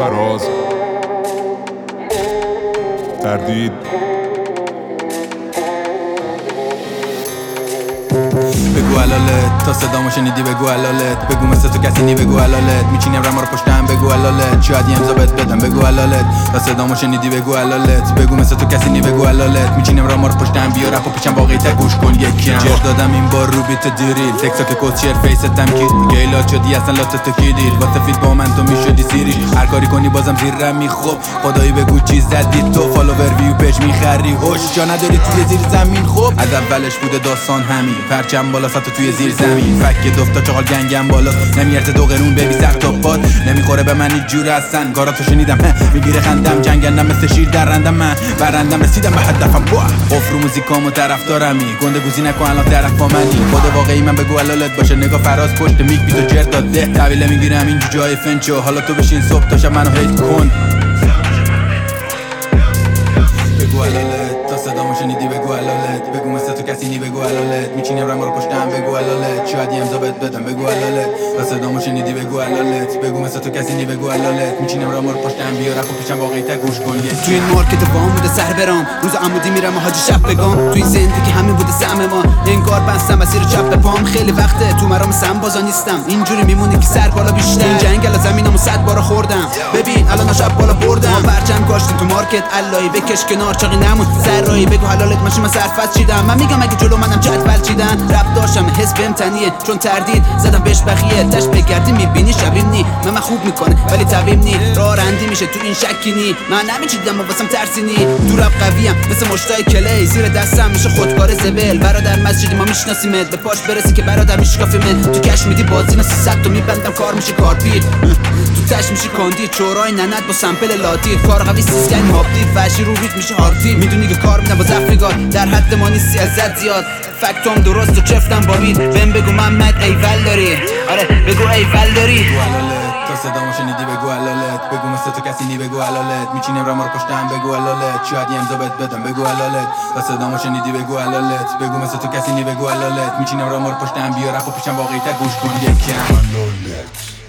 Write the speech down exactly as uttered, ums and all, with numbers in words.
فراز تردید. بگو علالت تا صدامو شنیدی بگو علالت، بگو مثل تو کسی نی بگو علالت، میچینم رما رو پشتم بگو علالت، شاید یه امضا بهت بدم بگو علالت تا صدامو شنیدی بگو علالت، بگو مثل تو کسی نی بگو علالت، میچینم رما رو پشتم بیا رپ و پیشم واقعی تا گوش کن یکم جر دادم این بار رو بیت دیریل تکسا که کوچر فیستم کی دیگه ایلات شدی اصلا لات تو کی دید واسه فیت با من تو میشدی سیریش هر کاری کنی بازم زیرم میخوب خدایی بگو چی زدی تو فالوور ویو پیج میخری هوش جا نداری توی زیر زمین خب از اولش بوده داستان همین پرچم بالا سطح توی زیر زمین فک دفتا چغال گنگم بالاست نمیارزه دو قرون ببی سر تا باد نمیخوره به من هیچ جور هستن کاراتو شنیدم میگیره خندم جنگندم مثل شیر درندم من برندم رسیدم به هدفم بوا قفر موزیکامو طرفدارمی گنده گوزی نکن الان طرف با منی خود واقعی من بگو علالت باشه نگاه فراز پشت میک بی تو جر داده طویله میگیرم این جای فنچو حالا تو بشین صبح تا شب منو هیت کن بگو علالت تا صدامو شنیدی بگو علالت، بگو مثل تو کسی نی بگو علالت، میچینم رما رو پشتم بگو علالت، شاید یه امضا بهت بدم بگو علالت تا صدامو شنیدی بگو علالت، بگو مثل تو کسی نی بگو علالت، میچینم رما رو پشتم بیا رپ و پیشم واقعی تا گوش کن تو این مارکت وام بوده سر برام روز عمودی میرم و حاجی شب بگم تو این زندگی همین بوده سهم ما انگار بستم مسیر چپ به پام خیلی وقته تو مرام سم بازا نیستم اینجوری میمونی که سر بالا بیشتر این جنگل زمینمو صد بار خوردم ببین الان شب بالا بردم برچم کاشتیم تو مارکت علایی بکش کنار چاقی نمون سرایی بگو حلالت ماشی من سرفت چیدم من میگم اگه جلو منم جدول چیدن رپ داشتم حس بهم تنیه چون تردید زدم بهش بخیه تش بگردی میبینی شبیم نی من من خوب میکنه ولی طبیم نی راه رندی میشه تو این شکی نی من نمیچیدم و واسم ترسی نی تو رپ قویم مثل مشتای کلی زیر دستم میشه خودکار زبل برادر مسجدی ما میشناسیمت به پاش برسی که برادر میشکافیمت تو کش میدی بازی مثل صد تو میبندم کار میشه کارپیت تو تش میشی کاندید چورای ننت با سمپل لاتید کار قوی سیسکن هابدید فشی رو ریت میشه هارتی میدونی که کار میدم با زفریگار در حد ما نیستی ازت زیاد فکتام درست و چفتم با بید بهم بگو محمد ایول داری آره بگو ایول داری تا صدامو شنیدی بگو علالت، بگو مثل تو کسی نی بگو علالت، میچینم رما رو پشتم بگو علالت، شاید یه امضا بهت بدم بگو علالت تا صدامو شنیدی بگو علالت، بگو مثل تو کسی نی بگو علالت، میچینم رما رو پشتم بیا رپ و پیشم واقعی تا گوش کن یکم.